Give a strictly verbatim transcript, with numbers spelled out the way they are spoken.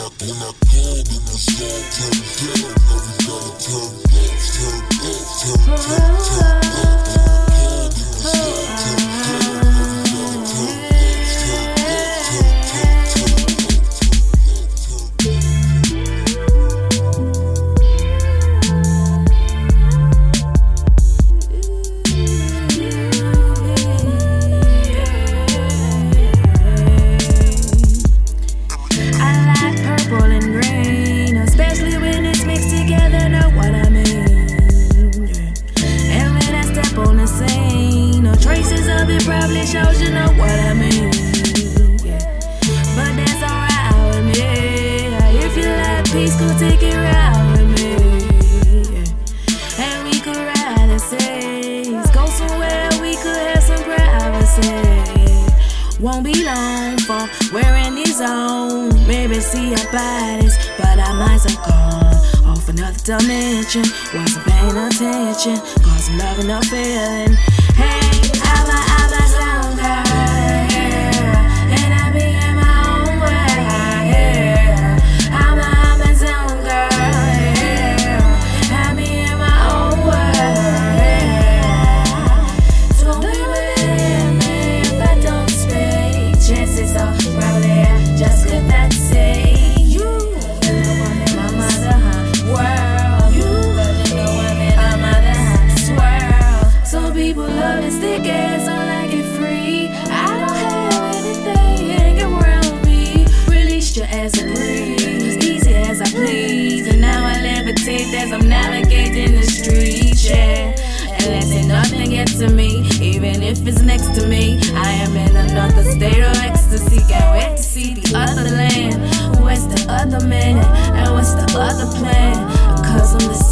when I called and the song turned down, now we gotta turn up, turn up, turn, turn, turn up. When I called and the song turned down, now we gotta turn up, turn up, turn, turn, turn up, turn up, turn up. Probably shows you know what I mean, yeah. But that's alright with me. If you like peace, go take it right with me, yeah. And we could ride the seas, go somewhere we could have some privacy. Won't be long for we're in the zone. Maybe see our bodies, but our minds are gone off another dimension. Wasn't paying attention, cause I'm loving the feeling. Hey, I'm a stick ass on like it free. I don't have anything hanging around me. Release your ass and breathe, easy as I please. And now I levitate as I'm navigating the streets, yeah. And letting nothing get to me, even if it's next to me. I am in another state of ecstasy. Can't wait to see the other land. Where's the other man? And what's the other plan? Cause I'm the